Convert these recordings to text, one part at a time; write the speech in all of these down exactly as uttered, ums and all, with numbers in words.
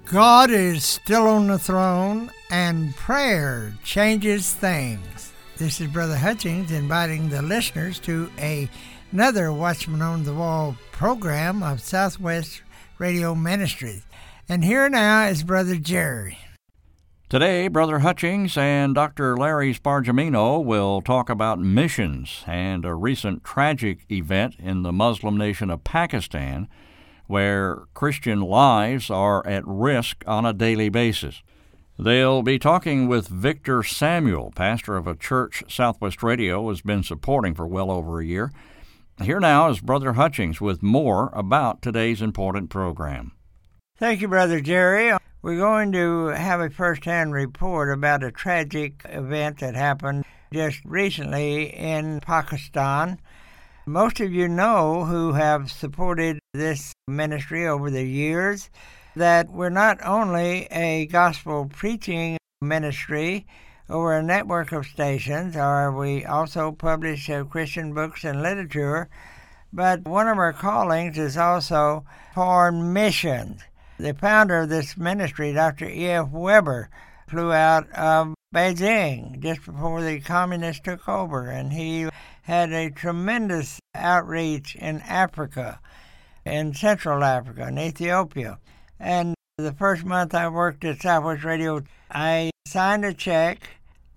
God is still on the throne, and prayer changes things. This is Brother Hutchings inviting the listeners to a, another Watchman on the Wall program of Southwest Radio Ministries. And here now is Brother Jerry. Today, Brother Hutchings and Doctor Larry Spargimino will talk about missions and a recent tragic event in the Muslim nation of Pakistan, where Christian lives are at risk on a daily basis. They'll be talking with Victor Samuel, pastor of a church Southwest Radio has been supporting for well over a year. Here now is Brother Hutchings with more about today's important program. Thank you, Brother Jerry. We're going to have a first-hand report about a tragic event that happened just recently in Pakistan. Most of you know, who have supported this ministry over the years, that we're not only a gospel preaching ministry over a network of stations, or we also publish uh, Christian books and literature, but one of our callings is also foreign missions. The founder of this ministry, Doctor E F Weber, flew out of Beijing just before the communists took over, and he had a tremendous outreach in Africa, in Central Africa, and Ethiopia. And the first month I worked at Southwest Radio, I signed a check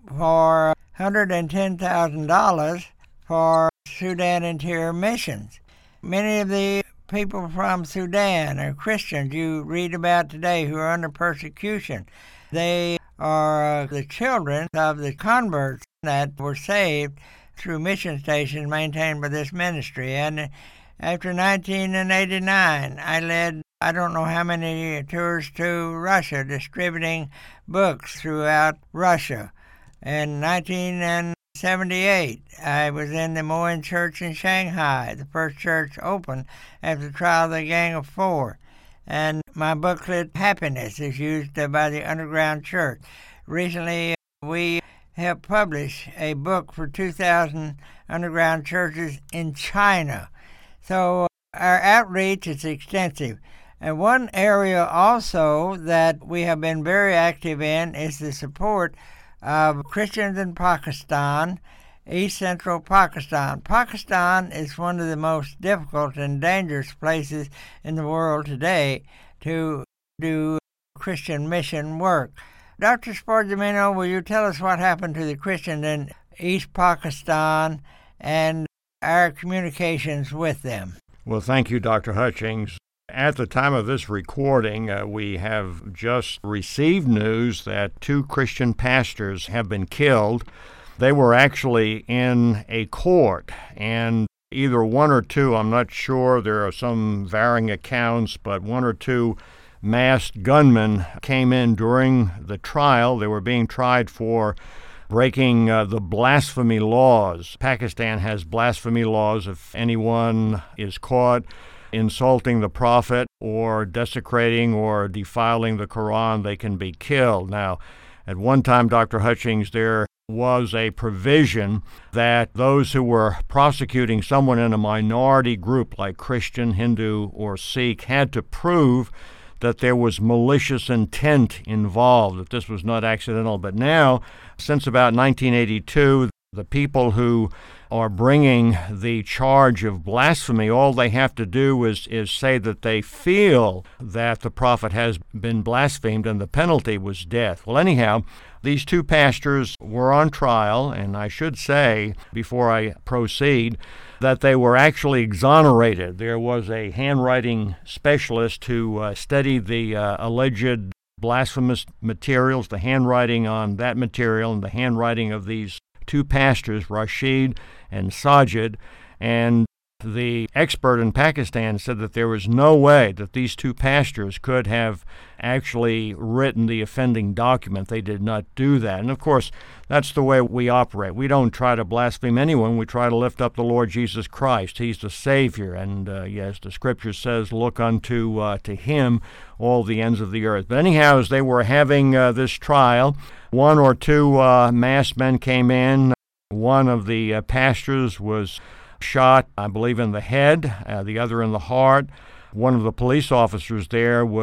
for one hundred ten thousand dollars for Sudan Interior Missions. Many of the people from Sudan are Christians you read about today who are under persecution. They are the children of the converts that were saved through mission stations maintained by this ministry. And after nineteen eighty-nine, I led I don't know how many tours to Russia, distributing books throughout Russia. In nineteen seventy-eight, I was in the Moen Church in Shanghai, the first church opened after the trial of the Gang of Four. And my booklet, Happiness, is used by the Underground Church. Recently, we helped publish a book for two thousand underground churches in China. So our outreach is extensive. And one area also that we have been very active in is the support of Christians in Pakistan, East Central Pakistan. Pakistan is one of the most difficult and dangerous places in the world today to do Christian mission work. Doctor Spargimino, will you tell us what happened to the Christians in East Pakistan and our communications with them? Well, thank you, Doctor Hutchings. At the time of this recording, uh, we have just received news that two Christian pastors have been killed. They were actually in a court, and either one or two, I'm not sure, there are some varying accounts, but one or two masked gunmen came in during the trial. They were being tried for breaking uh, the blasphemy laws. Pakistan has blasphemy laws. If anyone is caught insulting the prophet or desecrating or defiling the Quran, they can be killed. Now, at one time, Doctor Hutchings, there was a provision that those who were prosecuting someone in a minority group like Christian, Hindu, or Sikh had to prove that there was malicious intent involved, that this was not accidental. But now, since about nineteen eighty-two, the people who are bringing the charge of blasphemy, all they have to do is, is say that they feel that the prophet has been blasphemed, and the penalty was death. Well, anyhow, these two pastors were on trial, and I should say, before I proceed, that they were actually exonerated. There was a handwriting specialist who uh, studied the uh, alleged blasphemous materials, the handwriting on that material, and the handwriting of these two pastors, Rashid and Sajid, and the expert in Pakistan said that there was no way that these two pastors could have actually written the offending document. They did not do that. And of course, that's the way we operate. We don't try to blaspheme anyone. We try to lift up the Lord Jesus Christ. He's the Savior. And uh, yes, the Scripture says, look unto uh, to Him all the ends of the earth. But anyhow, as they were having uh, this trial, one or two uh, masked men came in. One of the uh, pastors was shot, I believe, in the head, uh, the other in the heart. One of the police officers there was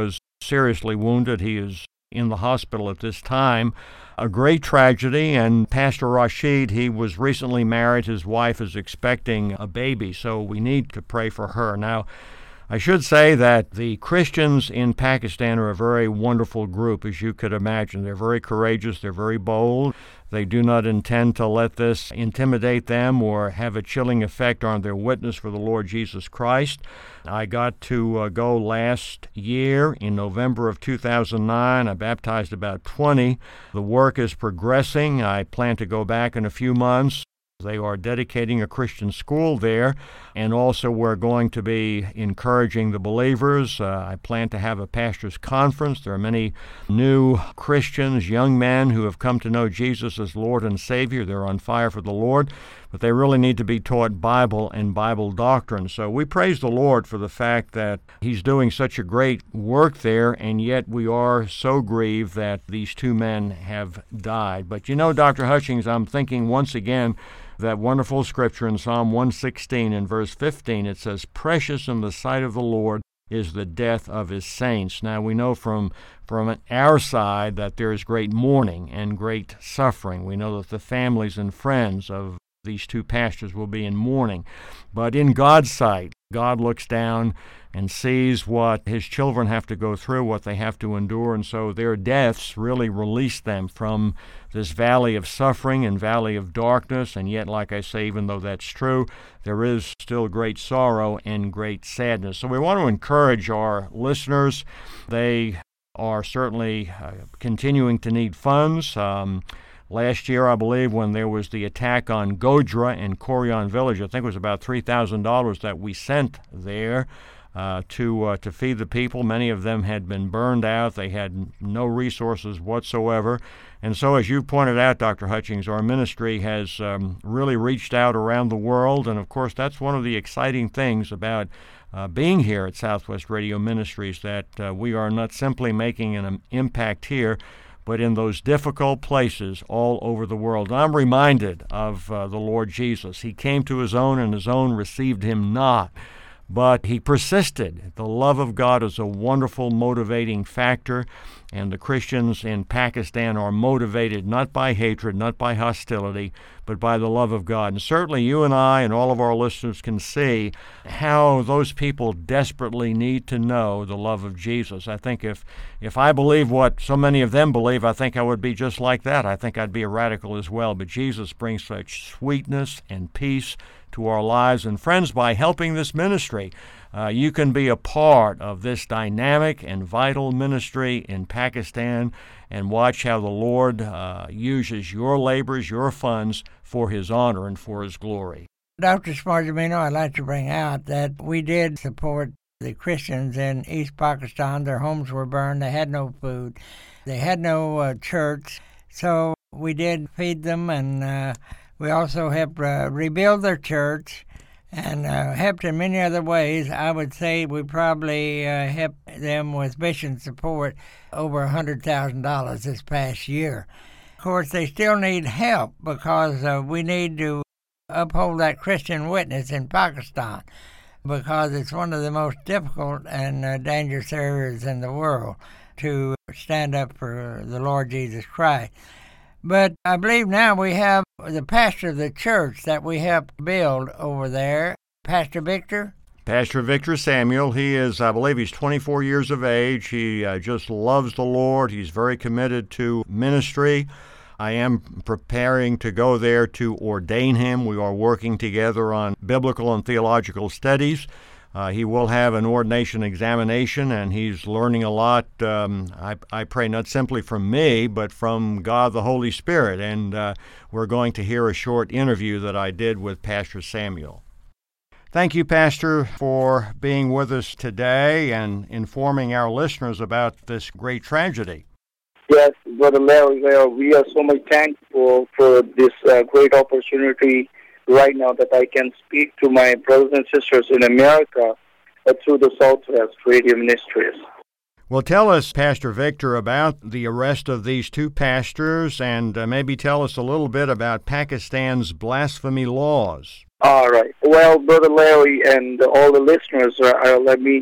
seriously wounded. He is in the hospital at this time. A great tragedy, and Pastor Rashid, he was recently married. His wife is expecting a baby, so we need to pray for her. Now, I should say that the Christians in Pakistan are a very wonderful group, as you could imagine. They're very courageous. They're very bold. They do not intend to let this intimidate them or have a chilling effect on their witness for the Lord Jesus Christ. I got to uh, go last year in November of two thousand nine. I baptized about twenty. The work is progressing. I plan to go back in a few months. They are dedicating a Christian school there, and also we're going to be encouraging the believers. Uh, I plan to have a pastor's conference. There are many new Christians, young men who have come to know Jesus as Lord and Savior. They're on fire for the Lord, but they really need to be taught Bible and Bible doctrine. So we praise the Lord for the fact that He's doing such a great work there, and yet we are so grieved that these two men have died. But you know, Doctor Hutchings, I'm thinking once again that wonderful scripture in Psalm one sixteen in verse fifteen. It says, "Precious in the sight of the Lord is the death of His saints." Now we know from from our side that there is great mourning and great suffering. We know that the families and friends of these two pastors will be in mourning. But in God's sight, God looks down and sees what His children have to go through, what they have to endure, and so their deaths really release them from this valley of suffering and valley of darkness. And yet, like I say, even though that's true, there is still great sorrow and great sadness. So we want to encourage our listeners. They are certainly uh, continuing to need funds. Um, Last year, I believe, when there was the attack on Godhra and Korean Village, I think it was about three thousand dollars that we sent there uh, to uh, to feed the people. Many of them had been burned out. They had no resources whatsoever. And so, as you pointed out, Doctor Hutchings, our ministry has um, really reached out around the world. And, of course, that's one of the exciting things about uh, being here at Southwest Radio Ministries, that uh, we are not simply making an impact here, but in those difficult places all over the world. I'm reminded of uh, the Lord Jesus. He came to His own, and His own received Him not. But He persisted. The love of God is a wonderful motivating factor, and the Christians in Pakistan are motivated not by hatred, not by hostility, but by the love of God. And certainly you and I and all of our listeners can see how those people desperately need to know the love of Jesus. I think if if I believe what so many of them believe, I think I would be just like that. I think I'd be a radical as well. But Jesus brings such sweetness and peace to our lives. And friends, by helping this ministry, uh, you can be a part of this dynamic and vital ministry in Pakistan and watch how the Lord uh, uses your labors, your funds, for His honor and for His glory. Doctor Spargimino, I'd like to bring out that we did support the Christians in East Pakistan. Their homes were burned. They had no food. They had no uh, church. So we did feed them, and uh, we also helped uh, rebuild their church and uh, helped in many other ways. I would say we probably uh, helped them with mission support over one hundred thousand dollars this past year. Of course, they still need help because uh, we need to uphold that Christian witness in Pakistan, because it's one of the most difficult and uh, dangerous areas in the world to stand up for the Lord Jesus Christ. But I believe now we have the pastor of the church that we helped build over there, Pastor Victor. Pastor Victor Samuel, he is, I believe he's twenty-four years of age. He uh, just loves the Lord. He's very committed to ministry. I am preparing to go there to ordain him. We are working together on biblical and theological studies. Uh, he will have an ordination examination, and he's learning a lot. Um, I, I pray not simply from me, but from God the Holy Spirit. And uh, we're going to hear a short interview that I did with Pastor Samuel. Thank you, Pastor, for being with us today and informing our listeners about this great tragedy. Yes, Brother Larry, we are so much thankful for this uh, great opportunity right now that I can speak to my brothers and sisters in America uh, through the Southwest Radio Ministries. Well, tell us, Pastor Victor, about the arrest of these two pastors, and uh, maybe tell us a little bit about Pakistan's blasphemy laws. All right. Well, Brother Larry and all the listeners, uh, let me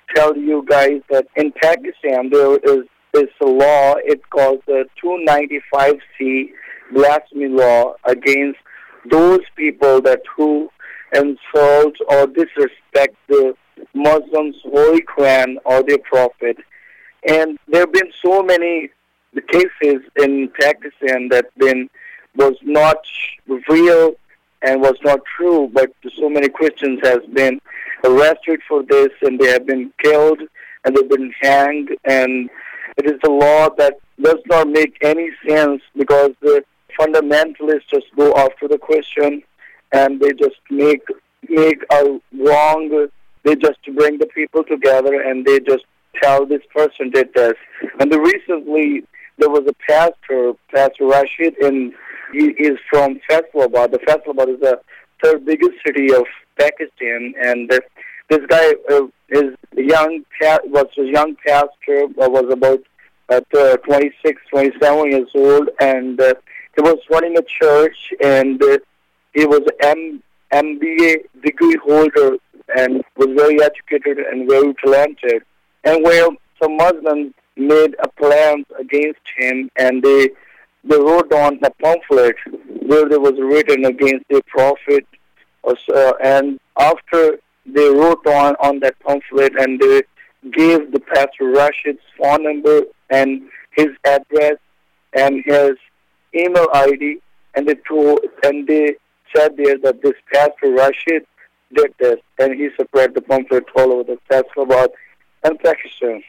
tell you guys that in Pakistan there is this law. It's called the two ninety-five C blasphemy law against those people that who insult or disrespect the Muslims' holy Quran or their prophet. And there have been so many cases in Pakistan that been was not real and was not true, but so many Christians has been arrested for this, and they have been killed, and they've been hanged, and it is a law that does not make any sense because the fundamentalists just go after the Christian, and they just make make a wrong. They just bring the people together, and they just tell this person did this. And the recently there was a pastor, Pastor Rashid, in he is from Faisalabad. The Faisalabad is the third biggest city of Pakistan, and uh, this guy uh, is young. Was a young pastor. Uh, was about uh, twenty-six, twenty-seven years old, and uh, he was running a church, and uh, he was an M B A degree holder and was very educated and very talented. And where some Muslims made a plan against him, and they they wrote on a pamphlet where there was written against the prophet. Uh, and after they wrote on, on that pamphlet, and they gave the Pastor Rashid's phone number and his address and his email I D, and they told, and they said there that this Pastor Rashid did this, and he spread the pamphlet all over the Faisalabad and Pakistan.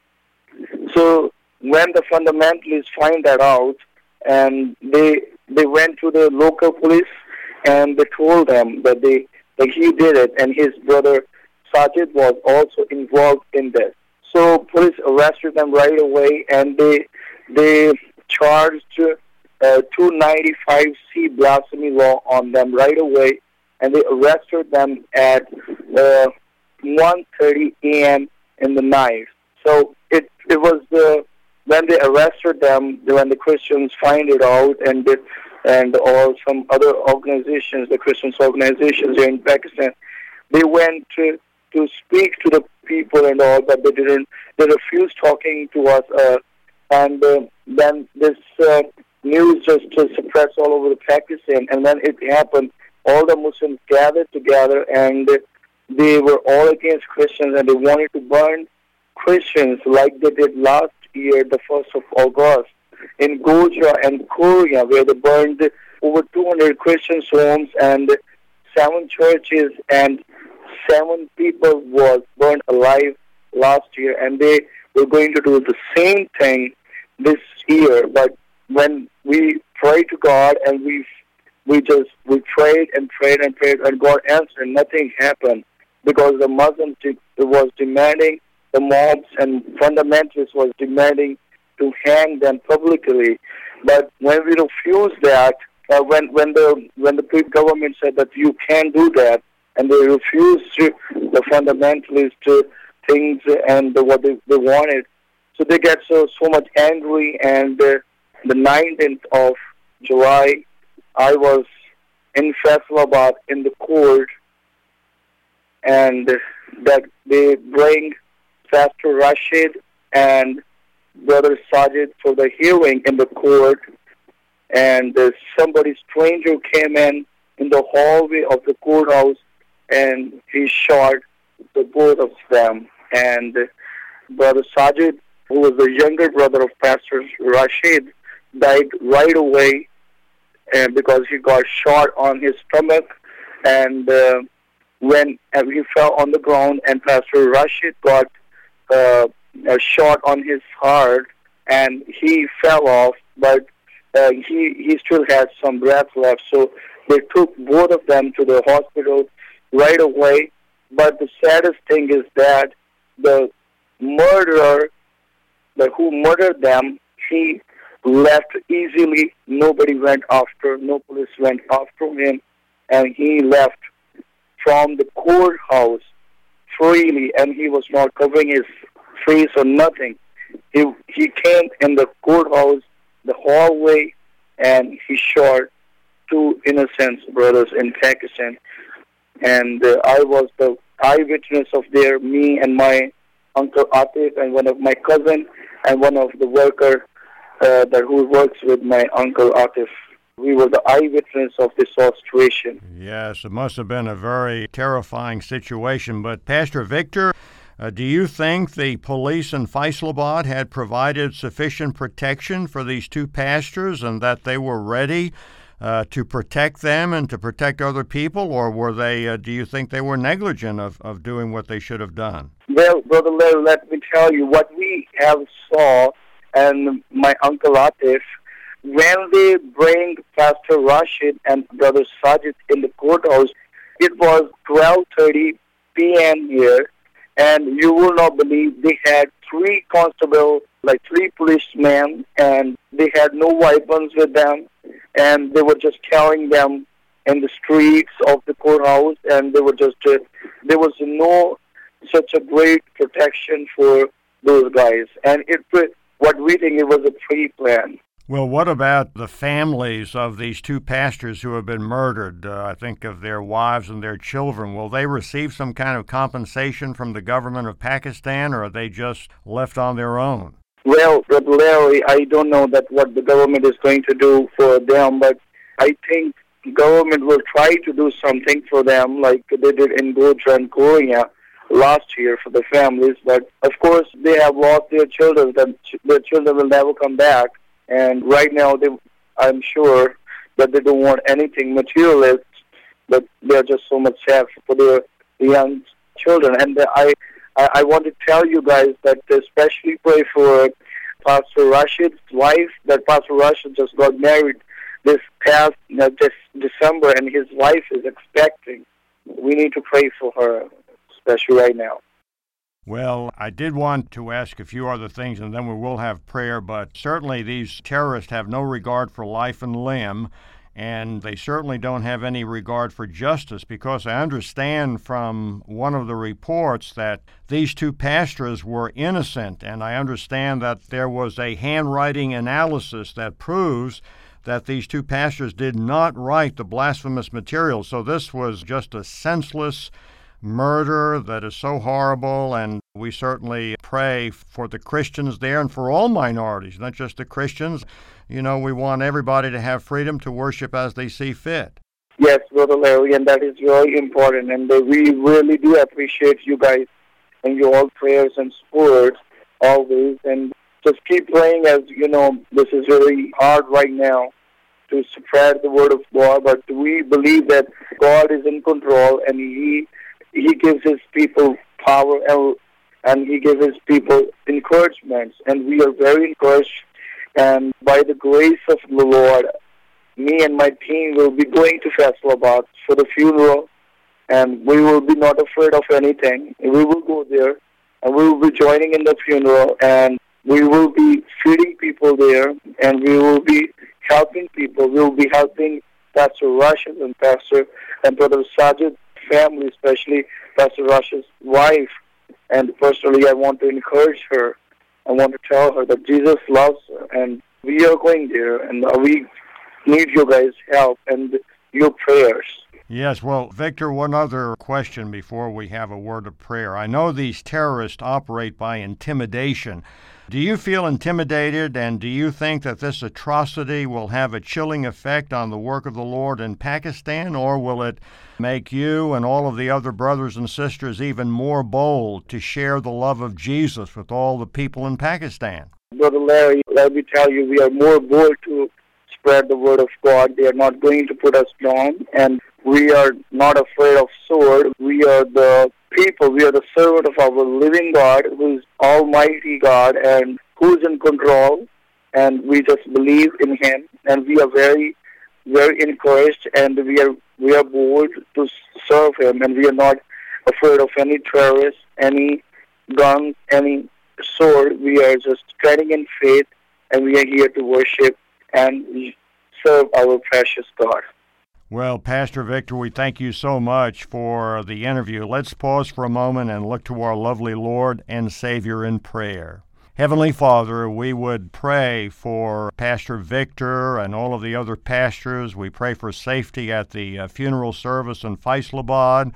So when the fundamentalists find that out, and they they went to the local police, and they told them that they that he did it, and his brother Sajid was also involved in this. So police arrested them right away, and they they charged uh, two ninety-five C blasphemy law on them right away, and they arrested them at uh, one thirty a.m. in the night. So it it was the when they arrested them, when the Christians find it out, and they, and or some other organizations, the Christian organizations here in Pakistan, they went to to speak to the people and all, but they didn't. They refused talking to us, uh, and uh, then this uh, news just uh, suppressed all over the Pakistan. And when it happened, all the Muslims gathered together, and they were all against Christians, and they wanted to burn Christians like they did last year, the first of August, in Goja and Korea, where they burned over two hundred Christian homes and seven churches, and seven people was burned alive last year, and they were going to do the same thing this year. But when we prayed to God, and we we just we prayed and prayed and prayed, and God answered, nothing happened, because the Muslims de- was demanding, the mobs and fundamentalists was demanding to hang them publicly. But when we refused that, uh, when when the when the government said that you can't do that, and they refused to, the fundamentalist uh, things and uh, what they, they wanted, so they get so so much angry. And uh, the nineteenth of July, I was in Faisalabad in the court, and uh, that they bring Pastor Rashid and Brother Sajid for the hearing in the court, and uh, somebody stranger came in in the hallway of the courthouse, and he shot the both of them. And uh, Brother Sajid, who was the younger brother of Pastor Rashid, died right away, and because he got shot on his stomach, and uh, when uh, he fell on the ground, and Pastor Rashid got uh, a shot on his heart, and he fell off, but uh, he he still had some breath left. So they took both of them to the hospital right away. But the saddest thing is that the murderer, the who murdered them, he left easily. Nobody went after, no police went after him, and he left from the courthouse freely, and he was not covering his face or nothing. He he came in the courthouse, the hallway, and he shot two innocent brothers in Pakistan. And uh, I was the eyewitness of their, me and my Uncle Atif and one of my cousin and one of the worker uh, that who works with my Uncle Atif. We were the eyewitness of this whole situation. Yes, it must have been a very terrifying situation. But Pastor Victor, uh, do you think the police in Faisalabad had provided sufficient protection for these two pastors and that they were ready uh, to protect them and to protect other people? Or were they, uh, do you think they were negligent of, of doing what they should have done? Well, Brother Larry, let me tell you what we have saw and my Uncle Atif, when they bring Pastor Rashid and Brother Sajid in the courthouse, it was twelve thirty p.m. here, and you will not believe they had three constables, like three policemen, and they had no weapons with them, and they were just carrying them in the streets of the courthouse, and they were just, uh, there was no such a great protection for those guys, and it what we think it was a pre-plan. Well, what about the families of these two pastors who have been murdered? Uh, I think of their wives and their children. Will they receive some kind of compensation from the government of Pakistan, or are they just left on their own? Well, Brother Larry, I don't know that what the government is going to do for them, but I think the government will try to do something for them like they did in Goja and Korea last year for the families. But, of course, they have lost their children, and their children will never come back. And right now, they, I'm sure that they don't want anything materialist, but they're just so much sad for their young children. And I, I, I want to tell you guys that especially pray for Pastor Rashid's wife, that Pastor Rashid just got married this past you know, this December, and his wife is expecting. We need to pray for her, especially right now. Well, I did want to ask a few other things, and then we will have prayer, but certainly these terrorists have no regard for life and limb, and they certainly don't have any regard for justice, because I understand from one of the reports that these two pastors were innocent, and I understand that there was a handwriting analysis that proves that these two pastors did not write the blasphemous material. So this was just a senseless murder that is so horrible, and we certainly pray for the Christians there and for all minorities, not just the Christians. You know, we want everybody to have freedom to worship as they see fit. Yes, Brother Larry, and that is very important, and we really do appreciate you guys and your all prayers and support always, and just keep praying. As you know, this is very hard right now to spread the word of God, but we believe that God is in control, and He He gives His people power, and, and He gives His people encouragements, and we are very encouraged. And by the grace of the Lord, me and my team will be going to Faisalabad for the funeral, and we will be not afraid of anything. We will go there, and we will be joining in the funeral, and we will be feeding people there, and we will be helping people. We will be helping Pastor Rashid and Pastor and Brother Sajid family, especially Pastor Rashid's wife. And personally, I want to encourage her. I want to tell her that Jesus loves her, and we are going there, and we need you guys' help and your prayers. Yes, well, Victor, one other question before we have a word of prayer. I know these terrorists operate by intimidation. Do you feel intimidated, and do you think that this atrocity will have a chilling effect on the work of the Lord in Pakistan, or will it make you and all of the other brothers and sisters even more bold to share the love of Jesus with all the people in Pakistan? Brother Larry, let me tell you, we are more bold to spread the word of God. They are not going to put us down, and we are not afraid of sword. We are the people, we are the servant of our living God, who is Almighty God and who is in control, and we just believe in Him, and we are very, very encouraged, and we are we are bold to serve Him, and we are not afraid of any terrorists, any guns, any sword. We are just standing in faith, and we are here to worship and serve our precious God. Well, Pastor Victor, we thank you so much for the interview. Let's pause for a moment and look to our lovely Lord and Savior in prayer. Heavenly Father, we would pray for Pastor Victor and all of the other pastors. We pray for safety at the uh, funeral service in Faisalabad.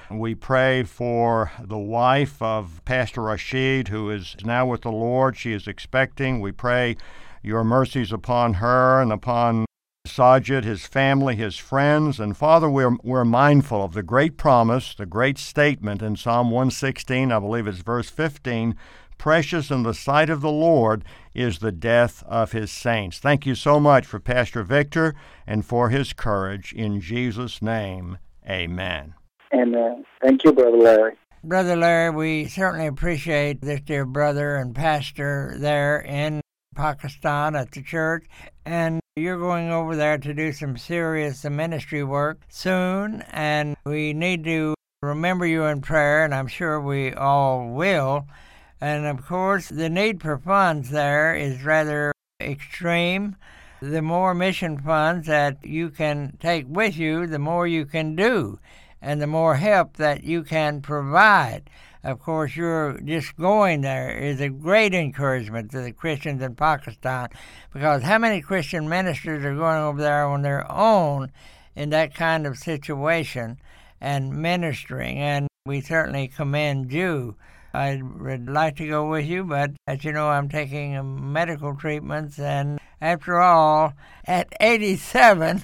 We pray for the wife of Pastor Rashid, who is now with the Lord. She is expecting. We pray your mercies upon her and upon Sajid, his family, his friends. And Father, we're, we're mindful of the great promise, the great statement in Psalm one sixteen, I believe it's verse fifteen, precious in the sight of the Lord is the death of his saints. Thank you so much for Pastor Victor and for his courage. In Jesus' name, amen. Amen. Thank you, Brother Larry. Brother Larry, we certainly appreciate this dear brother and pastor there in Pakistan at the church, and you're going over there to do some serious ministry work soon, and we need to remember you in prayer, and I'm sure we all will. And of course, the need for funds there is rather extreme. The more mission funds that you can take with you, the more you can do, and the more help that you can provide. Of course, you're just going there is a great encouragement to the Christians in Pakistan, because how many Christian ministers are going over there on their own in that kind of situation and ministering? And we certainly commend you. I would like to go with you, but as you know, I'm taking medical treatments, and after all, at eighty-seven,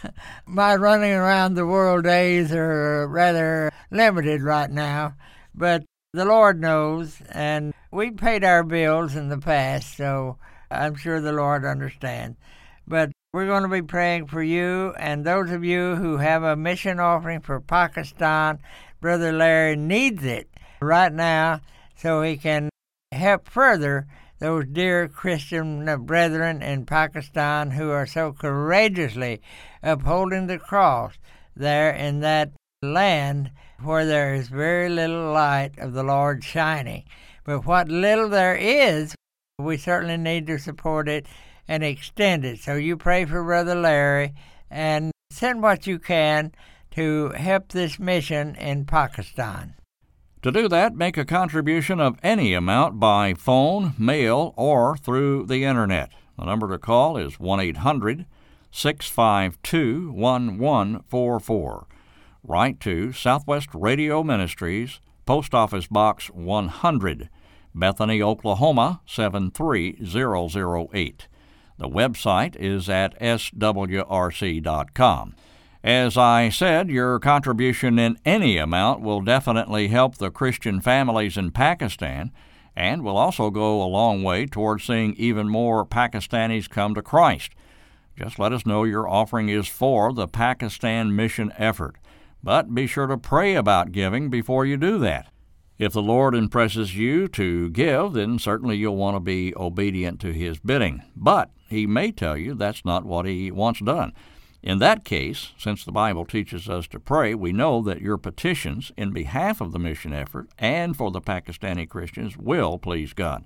my running around the world days are rather limited right now. But the Lord knows, and we paid our bills in the past, so I'm sure the Lord understands. But we're going to be praying for you, and those of you who have a mission offering for Pakistan, Brother Larry needs it right now so he can help further those dear Christian brethren in Pakistan who are so courageously upholding the cross there in that land where there is very little light of the Lord shining. But what little there is, we certainly need to support it and extend it. So you pray for Brother Larry and send what you can to help this mission in Pakistan. To do that, make a contribution of any amount by phone, mail, or through the Internet. The number to call is one eight hundred six five two one one four four. Write to Southwest Radio Ministries, Post Office Box one hundred, Bethany, Oklahoma seven three zero zero eight. The website is at s w r c dot com. As I said, your contribution in any amount will definitely help the Christian families in Pakistan and will also go a long way towards seeing even more Pakistanis come to Christ. Just let us know your offering is for the Pakistan mission effort. But be sure to pray about giving before you do that. If the Lord impresses you to give, then certainly you'll want to be obedient to His bidding. But He may tell you that's not what He wants done. In that case, since the Bible teaches us to pray, we know that your petitions in behalf of the mission effort and for the Pakistani Christians will please God.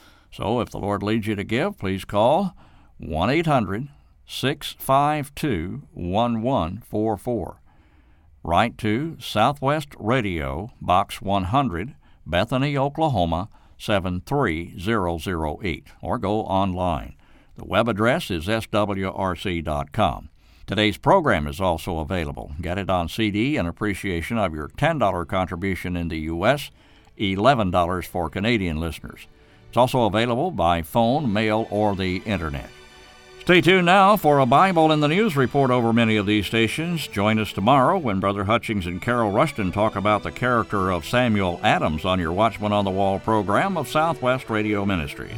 So if the Lord leads you to give, please call one eight hundred six five two one one four four. Write to Southwest Radio, Box one hundred, Bethany, Oklahoma seven three zero zero eight, or go online. The web address is s w r c dot com. Today's program is also available. Get it on C D in appreciation of your ten dollars contribution in the U S, eleven dollars for Canadian listeners. It's also available by phone, mail, or the Internet. Stay tuned now for a Bible in the News report over many of these stations. Join us tomorrow when Brother Hutchings and Carol Rushton talk about the character of Samuel Adams on your Watchman on the Wall program of Southwest Radio Ministries.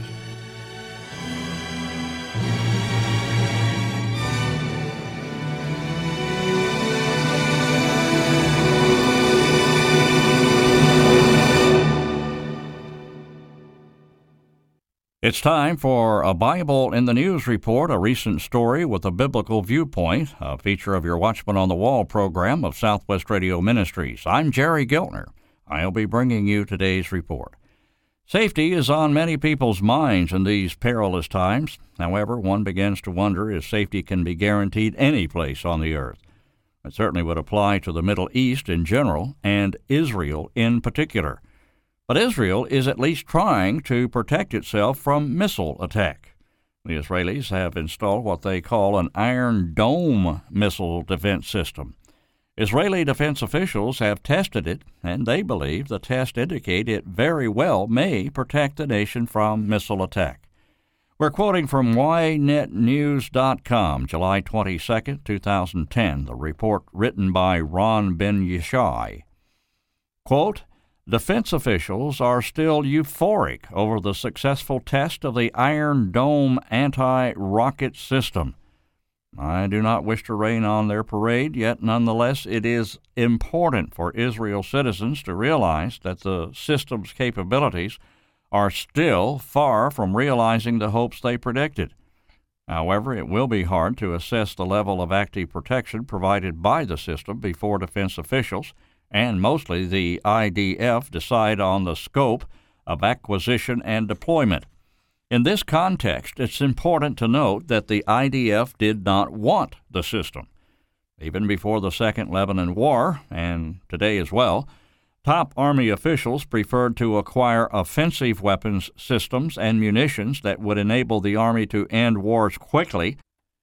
It's time for a Bible in the News report, a recent story with a biblical viewpoint, a feature of your Watchman on the Wall program of Southwest Radio Ministries. I'm Jerry Giltner. I'll be bringing you today's report. Safety is on many people's minds in these perilous times. However, one begins to wonder if safety can be guaranteed any place on the earth. It certainly would apply to the Middle East in general and Israel in particular. But Israel is at least trying to protect itself from missile attack. The Israelis have installed what they call an Iron Dome missile defense system. Israeli defense officials have tested it, and they believe the tests indicate it very well may protect the nation from missile attack. We're quoting from y net news dot com, July twenty-second, twenty ten, the report written by Ron Ben Yishai. Quote, defense officials are still euphoric over the successful test of the Iron Dome anti-rocket system. I do not wish to rain on their parade, yet nonetheless it is important for Israel citizens to realize that the system's capabilities are still far from realizing the hopes they predicted. However, it will be hard to assess the level of active protection provided by the system before defense officials, and mostly the I D F, decide on the scope of acquisition and deployment. In this context, it's important to note that the I D F did not want the system. Even before the Second Lebanon War, and today as well, top Army officials preferred to acquire offensive weapons systems and munitions that would enable the Army to end wars quickly,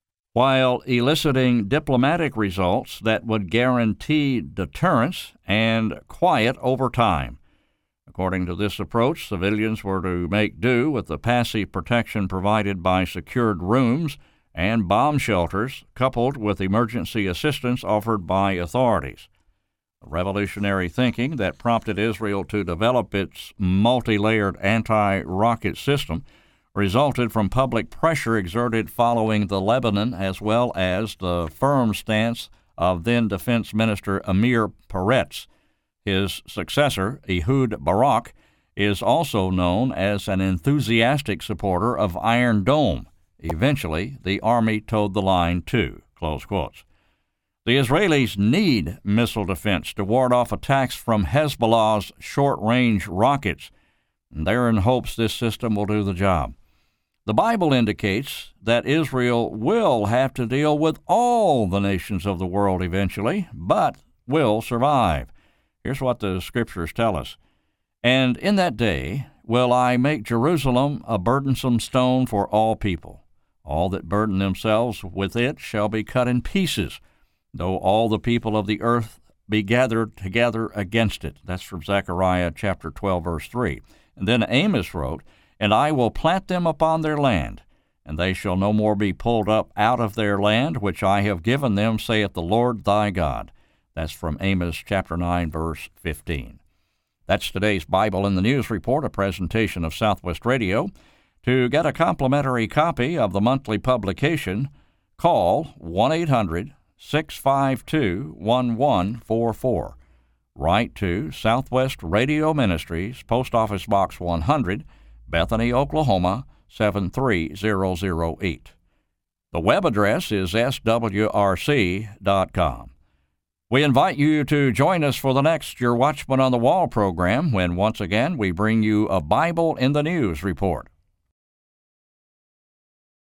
while eliciting diplomatic results that would guarantee deterrence and quiet over time. According to this approach, civilians were to make do with the passive protection provided by secured rooms and bomb shelters, coupled with emergency assistance offered by authorities. The revolutionary thinking that prompted Israel to develop its multi-layered anti-rocket system resulted from public pressure exerted following the Lebanon as well as the firm stance of then Defense Minister Amir Peretz. His successor, Ehud Barak, is also known as an enthusiastic supporter of Iron Dome. Eventually, the Army towed the line too. Close quotes. The Israelis need missile defense to ward off attacks from Hezbollah's short-range rockets. They're in hopes this system will do the job. The Bible indicates that Israel will have to deal with all the nations of the world eventually, but will survive. Here's what the Scriptures tell us. And in that day will I make Jerusalem a burdensome stone for all people. All that burden themselves with it shall be cut in pieces, though all the people of the earth be gathered together against it. That's from Zechariah chapter twelve, verse three. And then Amos wrote, And I will plant them upon their land, and they shall no more be pulled up out of their land, which I have given them, saith the Lord thy God. That's from Amos chapter nine, verse fifteen. That's today's Bible in the News Report, a presentation of Southwest Radio. To get a complimentary copy of the monthly publication, call one eight hundred, six five two, one one four four. Write to Southwest Radio Ministries, Post Office Box one hundred, Bethany, Oklahoma, seven three zero zero eight. The web address is s w r c dot com. We invite you to join us for the next Your Watchman on the Wall program when once again we bring you a Bible in the News report.